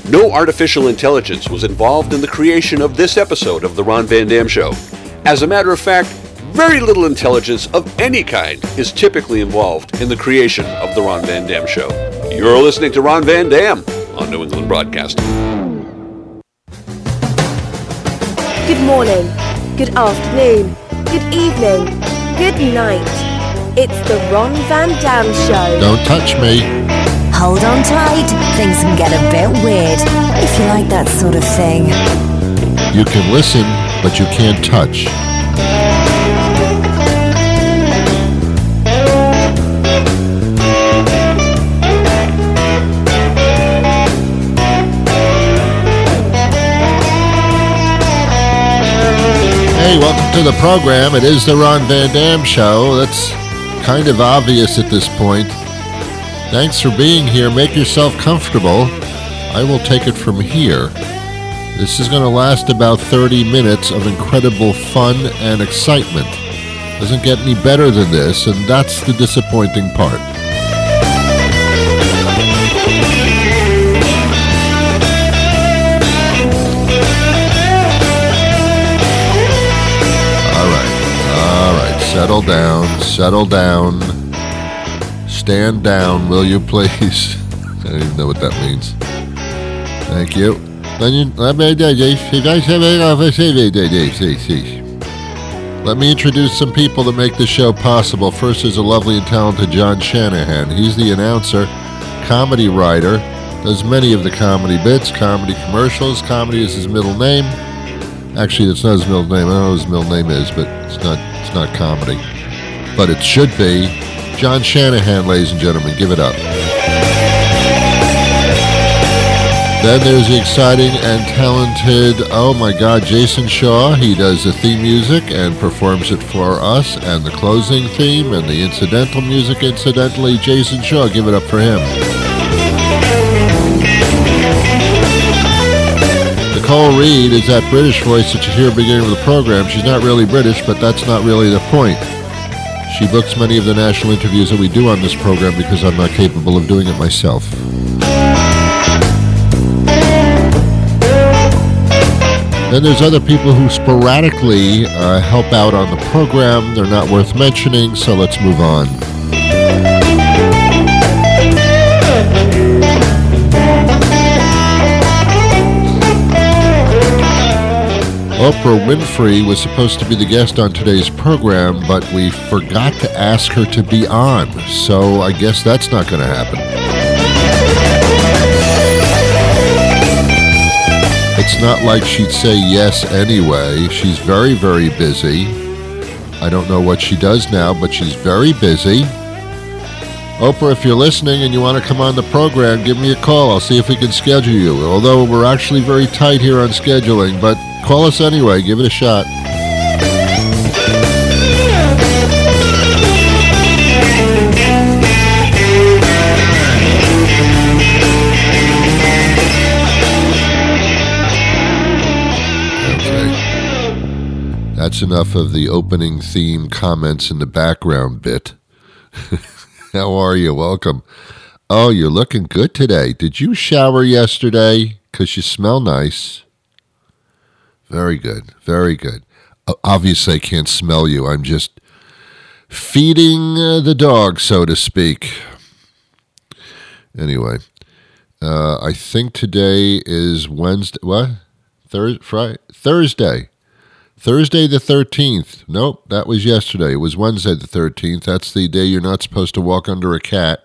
No artificial intelligence was involved in the creation of this episode of The Ron Van Dam Show. As a matter of fact, very little intelligence of any kind is typically involved in the creation of The Ron Van Dam Show. You're listening to Ron Van Dam on New England Broadcasting. Good morning, good afternoon, good evening, good night. It's the Ron Van Dam Show. Don't touch me. Hold on tight, things can get a bit weird, if you like that sort of thing. You can listen, but you can't touch. Hey, welcome to the program. It is the Ron Van Dam Show. That's kind of obvious at this point. Thanks for being here. Make yourself comfortable. I will take it from here. This is going to last about 30 minutes of incredible fun and excitement. Doesn't get any better than this, and that's the disappointing part. All right. Settle down. Stand down, will you please? I don't even know what that means. Thank you. Let me introduce some people that make the show possible. First is a lovely and talented John Shanahan. He's the announcer, comedy writer, does many of the comedy bits, comedy commercials. Comedy is his middle name. Actually, that's not his middle name. I don't know what his middle name is, but it's not comedy. But it should be. John Shanahan, ladies and gentlemen, give it up. Then there's the exciting and talented, oh my God, Jason Shaw. He does the theme music and performs it for us, and the closing theme and the incidental music. Incidentally, Jason Shaw, give it up for him. Nicole Reed is that British voice that you hear at the beginning of the program. She's not really British, but that's not really the point. She books many of the national interviews that we do on this program because I'm not capable of doing it myself. Then there's other people who sporadically help out on the program. They're not worth mentioning, so let's move on. Oprah Winfrey was supposed to be the guest on today's program, but we forgot to ask her to be on, so I guess that's not going to happen. It's not like she'd say yes anyway. She's very, very busy. I don't know what she does now, but she's very busy. Oprah, if you're listening and you want to come on the program, give me a call. I'll see if we can schedule you, although we're actually very tight here on scheduling, but call us anyway. Give it a shot. Okay. That's enough of the opening theme comments in the background bit. How are you? Welcome. Oh, you're looking good today. Did you shower yesterday? 'Cause you smell nice. Very good. Very good. Obviously, I can't smell you. I'm just feeding the dog, so to speak. Anyway, I think today is Wednesday. What? Thursday. Thursday the 13th. Nope, that was yesterday. It was Wednesday the 13th. That's the day you're not supposed to walk under a cat.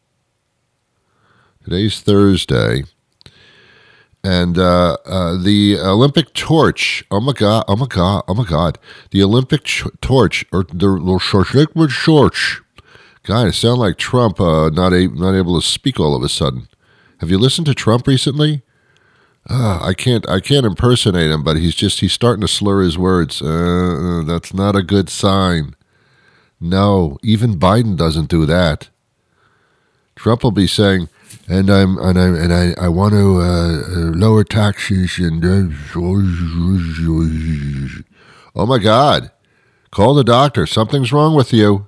Today's Thursday. And the Olympic torch, oh my God. The Olympic torch, or the torch. God, I sound like Trump, not able to speak all of a sudden. Have you listened to Trump recently? I can't impersonate him, but he's starting to slur his words. That's not a good sign. No, even Biden doesn't do that. Trump will be saying, and I want to lower taxes and oh my God, call the doctor. Something's wrong with you.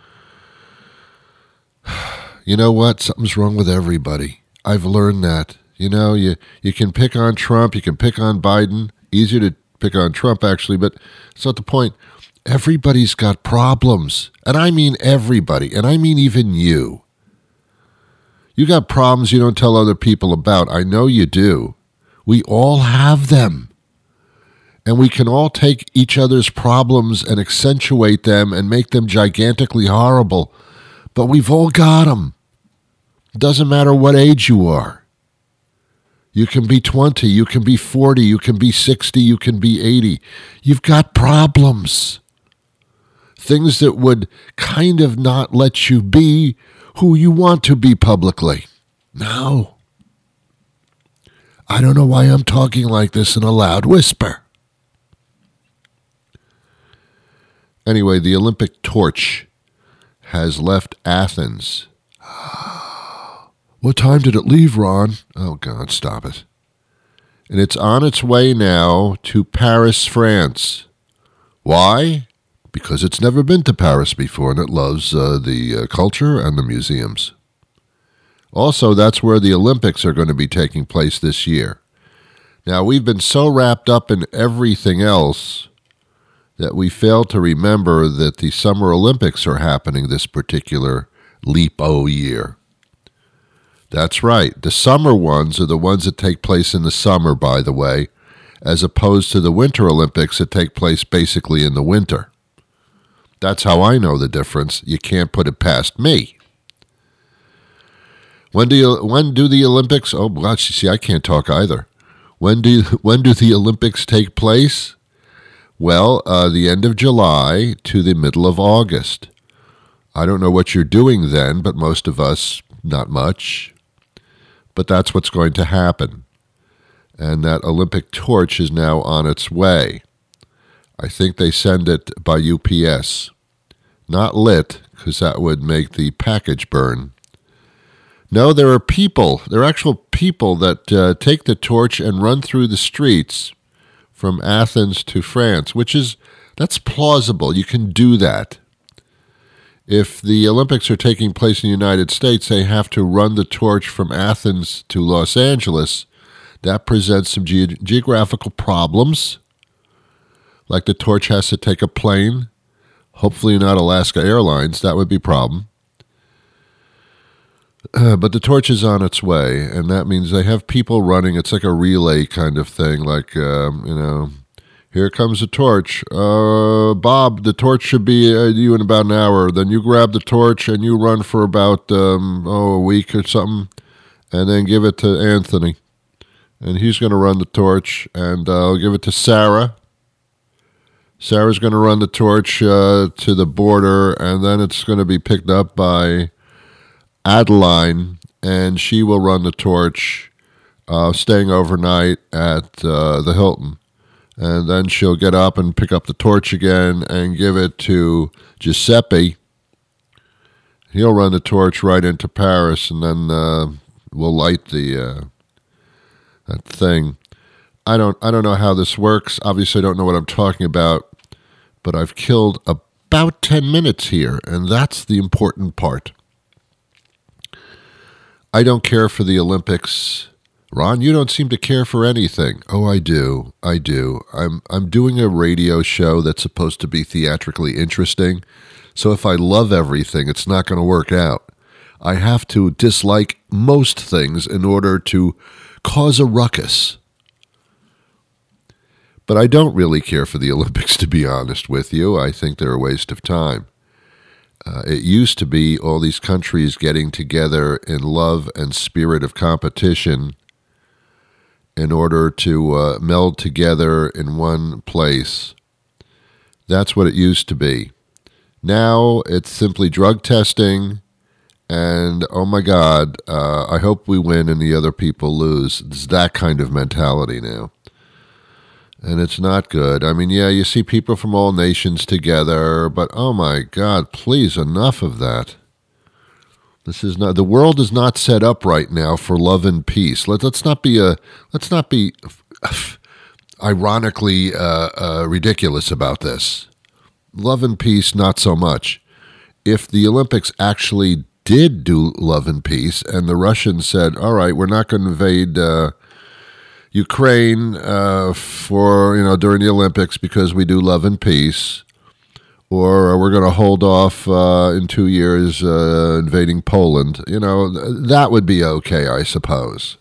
You know what? Something's wrong with everybody. I've learned that. You know, you can pick on Trump, you can pick on Biden. Easier to pick on Trump, actually, but it's not the point. Everybody's got problems. And I mean everybody. And I mean even you. You got problems you don't tell other people about. I know you do. We all have them. And we can all take each other's problems and accentuate them and make them gigantically horrible. But we've all got them. It doesn't matter what age you are. You can be 20, you can be 40, you can be 60, you can be 80. You've got problems. Things that would kind of not let you be who you want to be publicly. No. I don't know why I'm talking like this in a loud whisper. Anyway, the Olympic torch has left Athens. What time did it leave, Ron? Oh, God, stop it. And it's on its way now to Paris, France. Why? Because it's never been to Paris before, and it loves the culture and the museums. Also, that's where the Olympics are going to be taking place this year. Now, we've been so wrapped up in everything else that we fail to remember that the Summer Olympics are happening this particular LEAP-O year. That's right. The summer ones are the ones that take place in the summer, by the way, as opposed to the Winter Olympics that take place basically in the winter. That's how I know the difference. You can't put it past me. When do the Olympics? Oh gosh, you see, I can't talk either. When do the Olympics take place? Well, the end of July to the middle of August. I don't know what you're doing then, but most of us, not much. But that's what's going to happen. And that Olympic torch is now on its way. I think they send it by UPS. Not lit, because that would make the package burn. No, there are people. There are actual people that take the torch and run through the streets from Athens to France, that's plausible. You can do that. If the Olympics are taking place in the United States, they have to run the torch from Athens to Los Angeles. That presents some geographical problems. Like the torch has to take a plane. Hopefully not Alaska Airlines. That would be a problem. But the torch is on its way, and that means they have people running. It's like a relay kind of thing, like, here comes the torch. Bob, the torch should be you in about an hour. Then you grab the torch and you run for about, a week or something, and then give it to Anthony. And he's going to run the torch, and I'll give it to Sarah. Sarah's going to run the torch to the border, and then it's going to be picked up by Adeline, and she will run the torch, staying overnight at the Hilton. And then she'll get up and pick up the torch again and give it to Giuseppe. He'll run the torch right into Paris, and then we'll light that thing. I don't know how this works. Obviously, I don't know what I'm talking about, but I've killed about 10 minutes here, and that's the important part. I don't care for the Olympics. Ron, you don't seem to care for anything. Oh, I do. I'm doing a radio show that's supposed to be theatrically interesting. So if I love everything, it's not going to work out. I have to dislike most things in order to cause a ruckus. But I don't really care for the Olympics, to be honest with you. I think they're a waste of time. It used to be all these countries getting together in love and spirit of competition in order to meld together in one place. That's what it used to be. Now it's simply drug testing, and oh my God, I hope we win and the other people lose. It's that kind of mentality now. And it's not good. I mean, yeah, you see people from all nations together, but oh my God, please, enough of that. The world is not set up right now for love and peace. Let's not be ironically ridiculous about this. Love and peace, not so much. If the Olympics actually did do love and peace, and the Russians said, all right, we're not going to invade Ukraine for, during the Olympics because we do love and peace, or we're going to hold off in 2 years invading Poland, that would be okay, I suppose.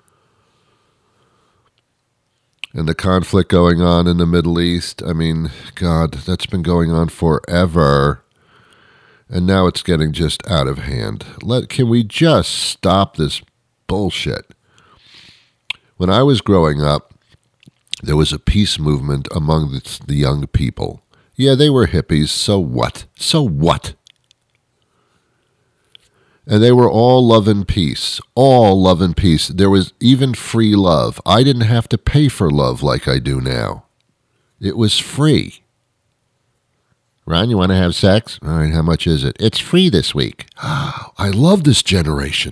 And the conflict going on in the Middle East, I mean, God, that's been going on forever. And now it's getting just out of hand. Can we just stop this bullshit? When I was growing up, there was a peace movement among the young people. Yeah, they were hippies, so what? So what? And they were all love and peace. All love and peace. There was even free love. I didn't have to pay for love like I do now. It was free. Ron, you want to have sex? All right, how much is it? It's free this week. I love this generation.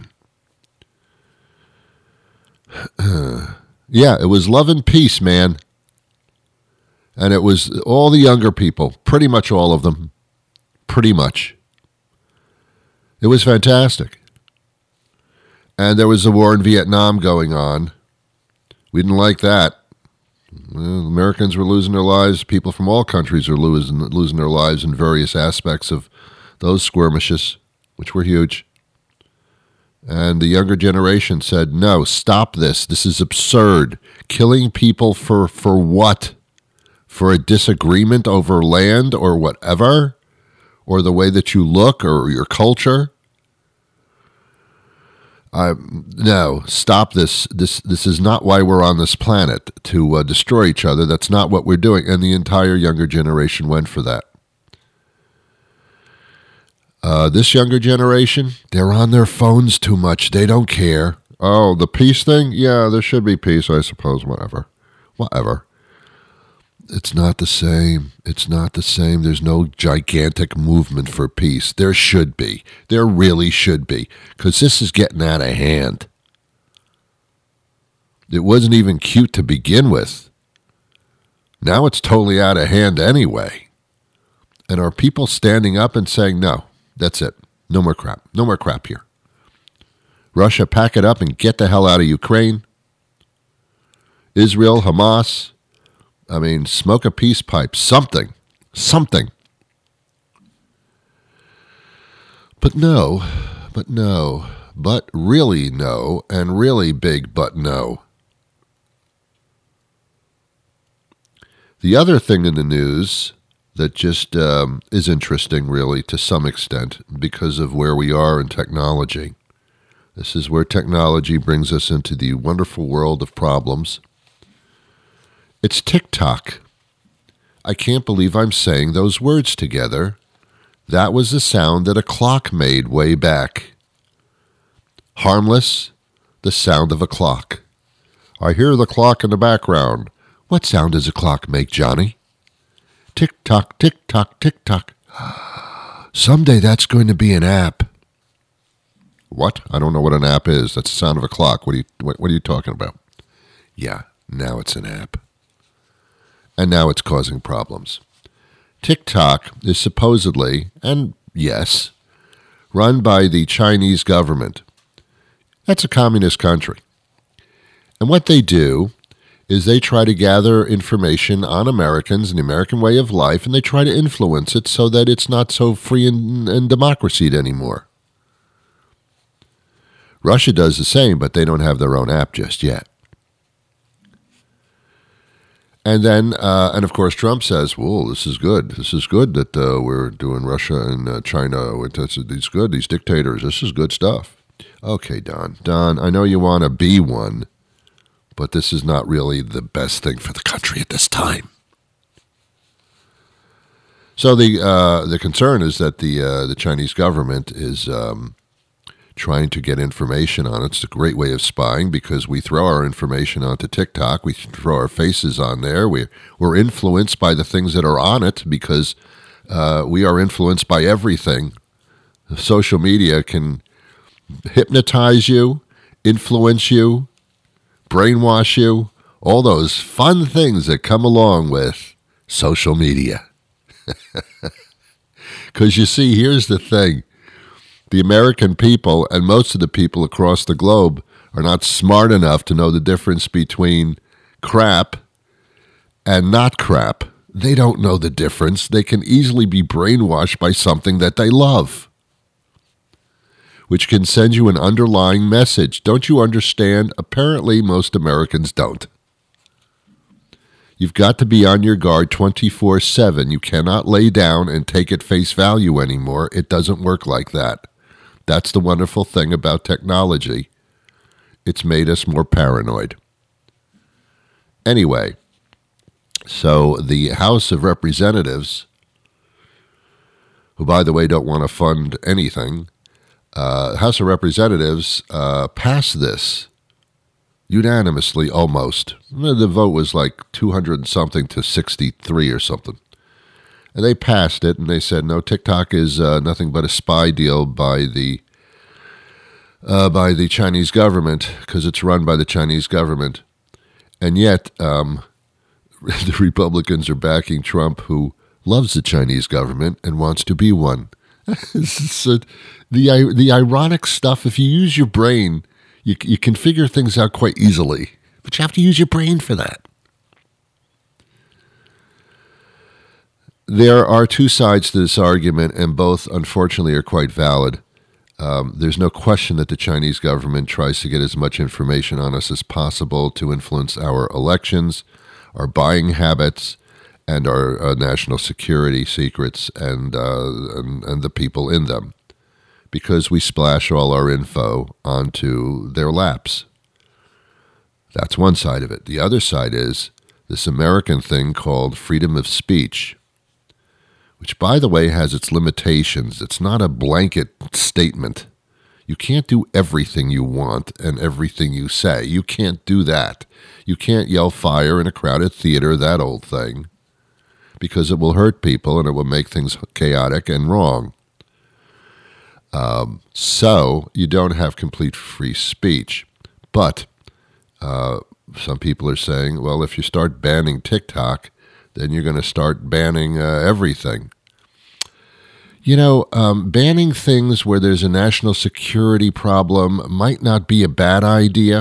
Yeah, it was love and peace, man. And it was all the younger people, pretty much all of them. Pretty much. It was fantastic. And there was a war in Vietnam going on. We didn't like that. Well, Americans were losing their lives. People from all countries are losing their lives in various aspects of those skirmishes, which were huge. And the younger generation said, no, stop this. This is absurd. Killing people for what? For a disagreement over land or whatever? Or the way that you look or your culture? No, stop this. This is not why we're on this planet, to destroy each other. That's not what we're doing. And the entire younger generation went for that. This younger generation, they're on their phones too much. They don't care. Oh, the peace thing? Yeah, there should be peace, I suppose. Whatever. It's not the same. It's not the same. There's no gigantic movement for peace. There should be. There really should be. Because this is getting out of hand. It wasn't even cute to begin with. Now it's totally out of hand anyway. And are people standing up and saying, no, that's it. No more crap. No more crap here. Russia, pack it up and get the hell out of Ukraine. Israel, Hamas. I mean, smoke a peace pipe, something. But really no, and really big but no. The other thing in the news that just is interesting, really, to some extent, because of where we are in technology. This is where technology brings us into the wonderful world of problems. It's TikTok. I can't believe I'm saying those words together. That was the sound that a clock made way back. Harmless, the sound of a clock. I hear the clock in the background. What sound does a clock make, Johnny? Tick-tock, tick-tock, tick-tock. Someday that's going to be an app. What? I don't know what an app is. That's the sound of a clock. What are you talking about? Yeah, now it's an app. And now it's causing problems. TikTok is supposedly, and yes, run by the Chinese government. That's a communist country. And what they do is they try to gather information on Americans and the American way of life, and they try to influence it so that it's not so free and democracied anymore. Russia does the same, but they don't have their own app just yet. And then, and of course, Trump says, well, this is good. This is good that we're doing Russia and China. It's good, these dictators. This is good stuff. Okay, Don, I know you want to be one, but this is not really the best thing for the country at this time. So the concern is that the Chinese government is trying to get information on it. It's a great way of spying because we throw our information onto TikTok. We throw our faces on there. We're influenced by the things that are on it because we are influenced by everything. Social media can hypnotize you, influence you, brainwash you, all those fun things that come along with social media. Because you see, here's the thing. The American people and most of the people across the globe are not smart enough to know the difference between crap and not crap. They don't know the difference. They can easily be brainwashed by something that they love, which can send you an underlying message. Don't you understand? Apparently, most Americans don't. You've got to be on your guard 24/7. You cannot lay down and take at face value anymore. It doesn't work like that. That's the wonderful thing about technology. It's made us more paranoid. Anyway, so the House of Representatives, who, by the way, don't want to fund anything, House of Representatives passed this unanimously, almost. The vote was like 200 and something to 63 or something. And they passed it, and they said, no, TikTok is nothing but a spy deal by the Chinese government, because it's run by the Chinese government. And yet, the Republicans are backing Trump, who loves the Chinese government and wants to be one. So the ironic stuff, if you use your brain, you can figure things out quite easily. But you have to use your brain for that. There are two sides to this argument, and both, unfortunately, are quite valid. There's no question that the Chinese government tries to get as much information on us as possible to influence our elections, our buying habits, and our national security secrets and the people in them, because we splash all our info onto their laps. That's one side of it. The other side is this American thing called freedom of speech, which, by the way, has its limitations. It's not a blanket statement. You can't do everything you want and everything you say. You can't do that. You can't yell fire in a crowded theater, that old thing, because it will hurt people and it will make things chaotic and wrong. So you don't have complete free speech. But some people are saying, well, if you start banning TikTok, then you're going to start banning everything. Banning things where there's a national security problem might not be a bad idea.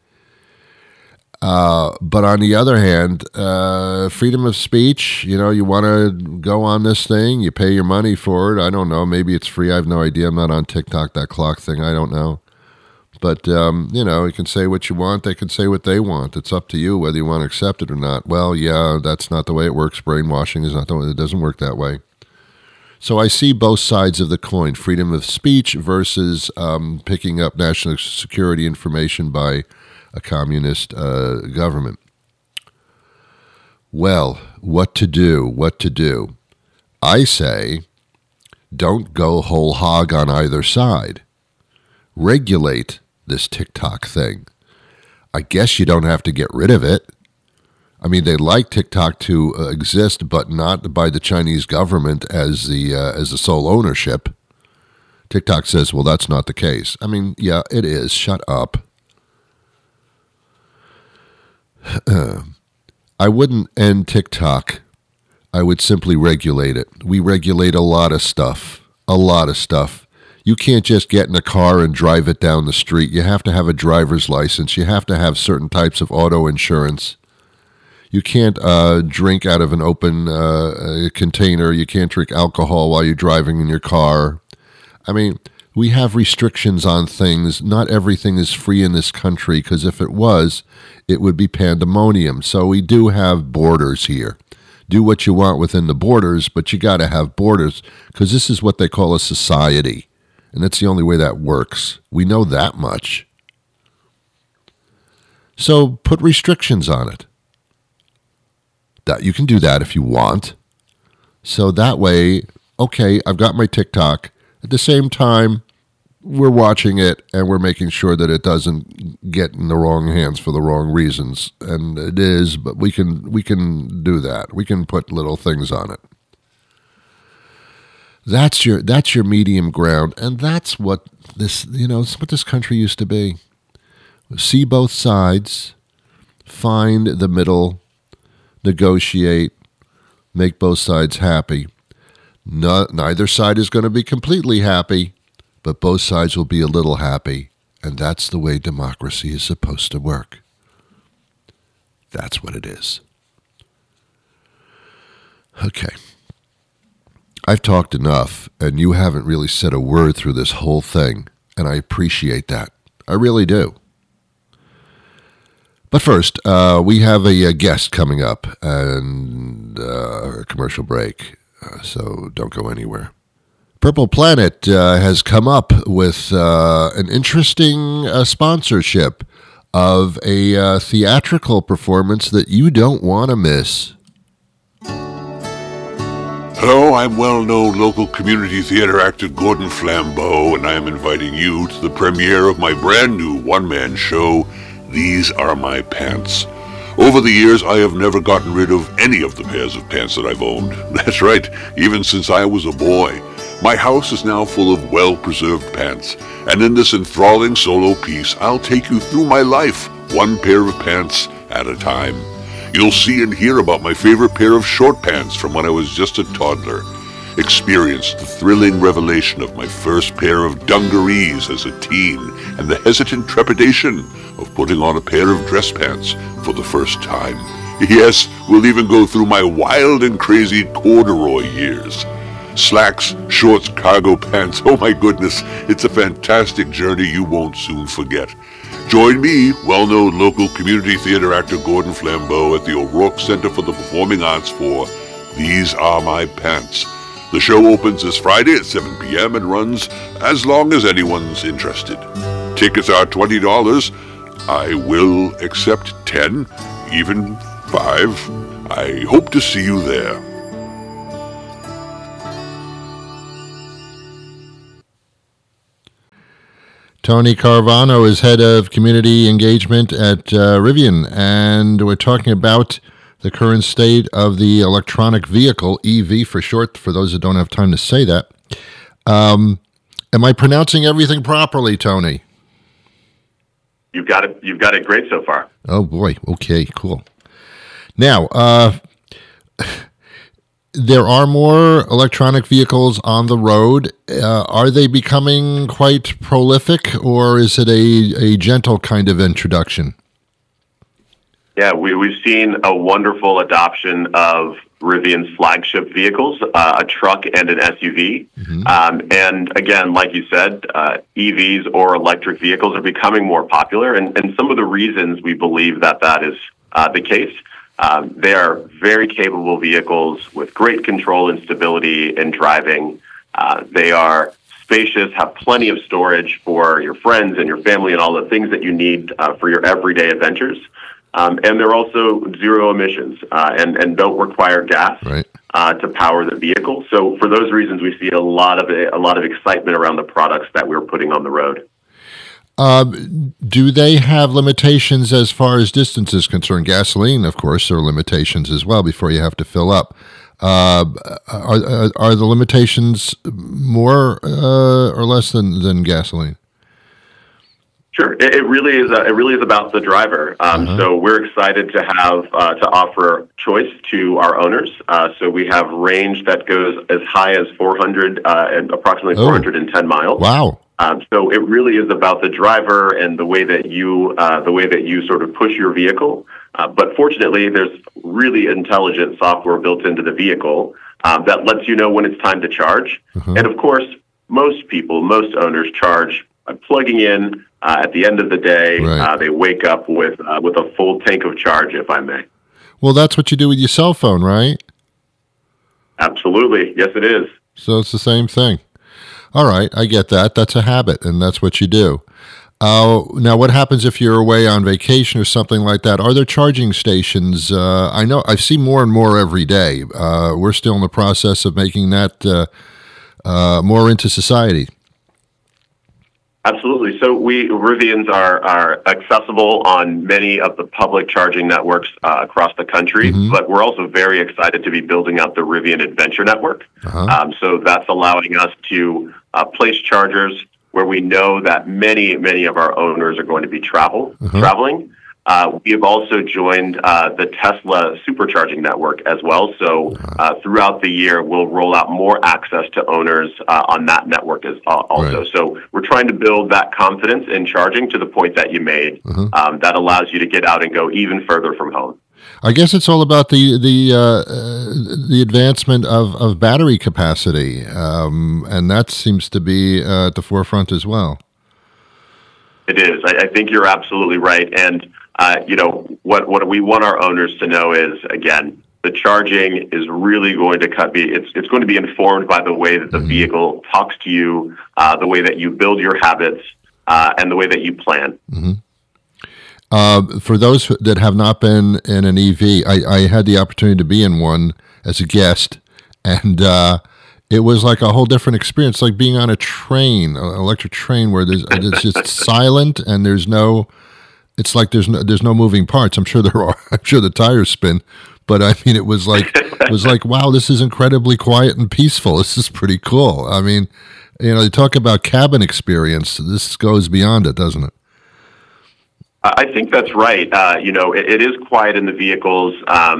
But on the other hand, freedom of speech, you want to go on this thing, you pay your money for it. I don't know. Maybe it's free. I have no idea. I'm not on TikTok, that clock thing. I don't know. But, you can say what you want. They can say what they want. It's up to you whether you want to accept it or not. Well, yeah, that's not the way it works. Brainwashing is not the way. It doesn't work that way. So I see both sides of the coin, freedom of speech versus picking up national security information by a communist government. Well, what to do? I say, don't go whole hog on either side. Regulate this TikTok thing. I guess you don't have to get rid of it. I mean, they like TikTok to exist, but not by the Chinese government as the sole ownership. TikTok says, well, that's not the case. I mean, yeah, it is. Shut up. I wouldn't end TikTok. I would simply regulate it. We regulate a lot of stuff. You can't just get in a car and drive it down the street. You have to have a driver's license. You have to have certain types of auto insurance. You can't drink out of an open container. You can't drink alcohol while you're driving in your car. I mean, we have restrictions on things. Not everything is free in this country, because if it was, it would be pandemonium. So we do have borders here. Do what you want within the borders, but you got to have borders, because this is what they call a society. And that's the only way that works. We know that much. So put restrictions on it. That you can do that if you want. So that way, okay, I've got my TikTok. At the same time, we're watching it and we're making sure that it doesn't get in the wrong hands for the wrong reasons. And it is, but we can do that. We can put little things on it. That's your medium ground, and that's what this, it's what this country used to be. See both sides, find the middle, negotiate, make both sides happy. Neither side is going to be completely happy, but both sides will be a little happy, and that's the way democracy is supposed to work. That's what it is. Okay. I've talked enough, and you haven't really said a word through this whole thing, and I appreciate that. I really do. But first, we have a guest coming up, and a commercial break, so don't go anywhere. Purple Planet has come up with an interesting sponsorship of a theatrical performance that you don't want to miss. Hello, I'm well-known local community theater actor Gordon Flambeau, and I am inviting you to the premiere of my brand new one-man show, These Are My Pants. Over the years, I have never gotten rid of any of the pairs of pants that I've owned. That's right, even since I was a boy. My house is now full of well-preserved pants, and in this enthralling solo piece, I'll take you through my life, one pair of pants at a time. You'll see and hear about my favorite pair of short pants from when I was just a toddler. Experience the thrilling revelation of my first pair of dungarees as a teen and the hesitant trepidation of putting on a pair of dress pants for the first time. Yes, we'll even go through my wild and crazy corduroy years. Slacks, shorts, cargo pants, oh my goodness, it's a fantastic journey you won't soon forget. Join me, well-known local community theater actor Gordon Flambeau at the O'Rourke Center for the Performing Arts for These Are My Pants. The show opens this Friday at 7 p.m. and runs as long as anyone's interested. Tickets are $20. I will accept 10, even 5. I hope to see you there. Tony Carvano is head of community engagement at Rivian, and we're talking about the current state of the electronic vehicle, EV for short, for those that don't have time to say that. Am I pronouncing everything properly, Tony? You've got it great so far. Oh, boy. Okay, cool. Now, there are more electronic vehicles on the road. Are they becoming quite prolific, or is it a gentle kind of introduction? Yeah, we've seen a wonderful adoption of Rivian's flagship vehicles, a truck and an SUV. Mm-hmm. And again, like you said, EVs or electric vehicles are becoming more popular. And some of the reasons we believe that is the case. They are very capable vehicles with great control and stability in driving. They are spacious, have plenty of storage for your friends and your family and all the things that you need for your everyday adventures. And they're also zero emissions and don't require gas to power the vehicle. So for those reasons, we see a lot of excitement around the products that we're putting on the road. Do they have limitations as far as distance is concerned? Gasoline, of course, there are limitations as well before you have to fill up. Are the limitations more or less than gasoline? Sure, it really is. It really is about the driver. So we're excited to have to offer choice to our owners. So we have range that goes as high as 400 and approximately 410 miles. Wow. So it really is about the driver and the way that you sort of push your vehicle. But fortunately, there's really intelligent software built into the vehicle that lets you know when it's time to charge. And of course, most owners charge by plugging in at the end of the day. They wake up with a full tank of charge, if I may. Well, that's what you do with your cell phone, right? Absolutely. Yes, it is. So it's the same thing. All right, I get that. That's a habit, and that's what you do. Now, what happens if you're away on vacation or something like that? Are there charging stations? I know I've seen more and more every day. We're still in the process of making that more into society. Absolutely. So Rivians are accessible on many of the public charging networks across the country, but we're also very excited to be building out the Rivian Adventure Network. So that's allowing us to place chargers where we know that many of our owners are going to be traveling. We have also joined the Tesla supercharging network as well. So throughout the year, we'll roll out more access to owners on that network also. Right. So we're trying to build that confidence in charging to the point that you made that allows you to get out and go even further from home. I guess it's all about the advancement of battery capacity, and that seems to be at the forefront as well. It is. I think you're absolutely right. And, what we want our owners to know is, again, the charging is really going to it's going to be informed by the way that the vehicle talks to you, the way that you build your habits, and the way that you plan. For those that have not been in an EV, I had the opportunity to be in one as a guest, and it was like a whole different experience, like being on a train, an electric train, where it's just silent and there's no moving parts. I'm sure there are. I'm sure the tires spin, but I mean, it was like wow, this is incredibly quiet and peaceful. This is pretty cool. I mean, you talk about cabin experience. This goes beyond it, doesn't it? I think that's right. It is quiet in the vehicles.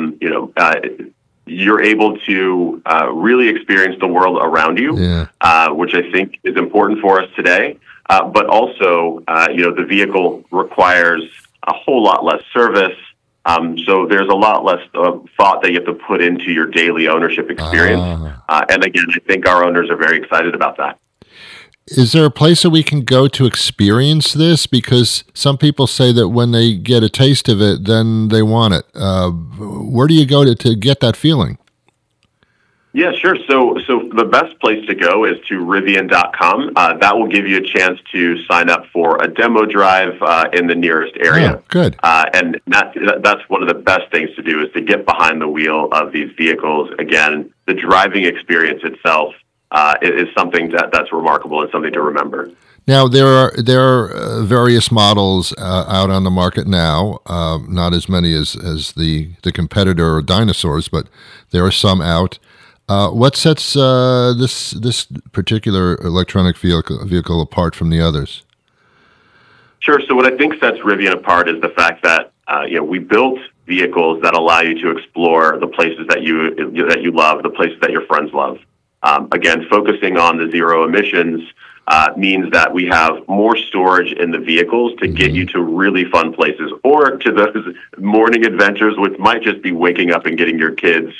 You're able to really experience the world around you, which I think is important for us today. But also, the vehicle requires a whole lot less service. So there's a lot less thought that you have to put into your daily ownership experience. And again, I think our owners are very excited about that. Is there a place that we can go to experience this? Because some people say that when they get a taste of it, then they want it. Where do you go to get that feeling? Yeah, sure. So the best place to go is to Rivian.com. That will give you a chance to sign up for a demo drive in the nearest area. Oh, good. And that's one of the best things to do, is to get behind the wheel of these vehicles. Again, the driving experience itself is something that's remarkable and something to remember. Now, there are various models out on the market now, not as many as the competitor dinosaurs, but there are some out. What sets this particular electronic vehicle apart from the others? Sure. So what I think sets Rivian apart is the fact that we built vehicles that allow you to explore the places that you love, the places that your friends love. Again, focusing on the zero emissions means that we have more storage in the vehicles to get you to really fun places, or to those morning adventures, which might just be waking up and getting your kids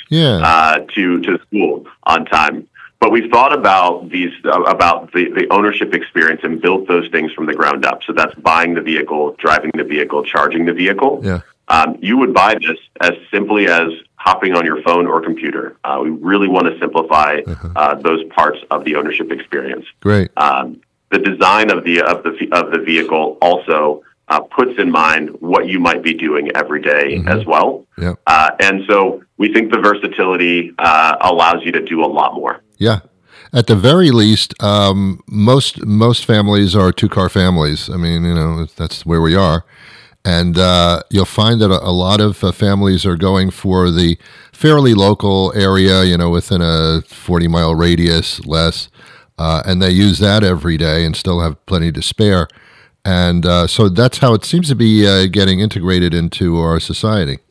to school on time. But we've thought about the ownership experience and built those things from the ground up. So that's buying the vehicle, driving the vehicle, charging the vehicle. Yeah. You would buy this as simply as hopping on your phone or computer. We really want to simplify those parts of the ownership experience. Great. The design of the vehicle also puts in mind what you might be doing every day as well. Yep. And so we think the versatility allows you to do a lot more. Yeah. At the very least, most families are two-car families. I mean, that's where we are. And you'll find that a lot of families are going for the fairly local area, within a 40-mile radius, less, and they use that every day and still have plenty to spare. And so that's how it seems to be getting integrated into our society.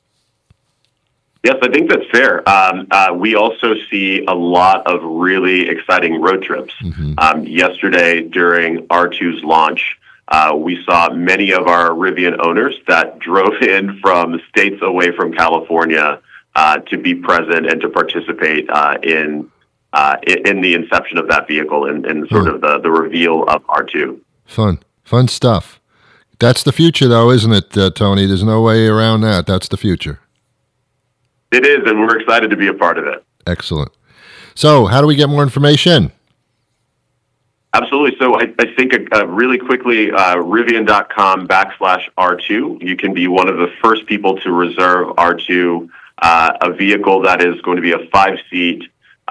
Yes, I think that's fair. We also see a lot of really exciting road trips. Yesterday, during R2's launch, we saw many of our Rivian owners that drove in from states away from California to be present and to participate in the inception of that vehicle and sort of the reveal of R2. Fun stuff. That's the future, though, isn't it, Tony? There's no way around that. That's the future. It is, and we're excited to be a part of it. Excellent. So, how do we get more information? Absolutely. So I think really quickly, Rivian.com/R2. You can be one of the first people to reserve R2, a vehicle that is going to be a 5-seat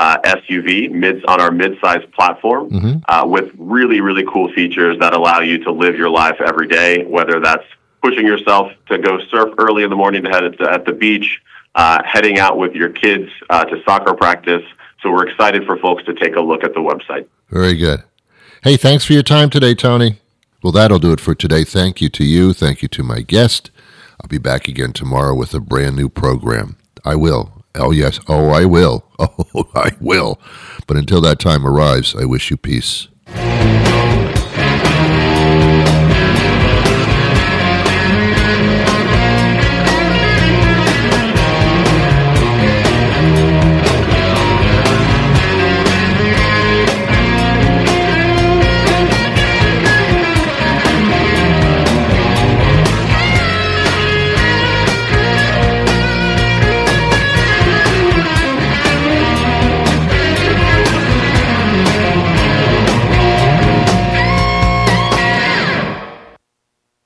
SUV on our mid-size platform with really, really cool features that allow you to live your life every day, whether that's pushing yourself to go surf early in the morning to head at the beach, heading out with your kids to soccer practice. So we're excited for folks to take a look at the website. Very good. Hey, thanks for your time today, Tony. Well, that'll do it for today. Thank you to you. Thank you to my guest. I'll be back again tomorrow with a brand new program. I will. Oh, yes. Oh, I will. Oh, I will. But until that time arrives, I wish you peace.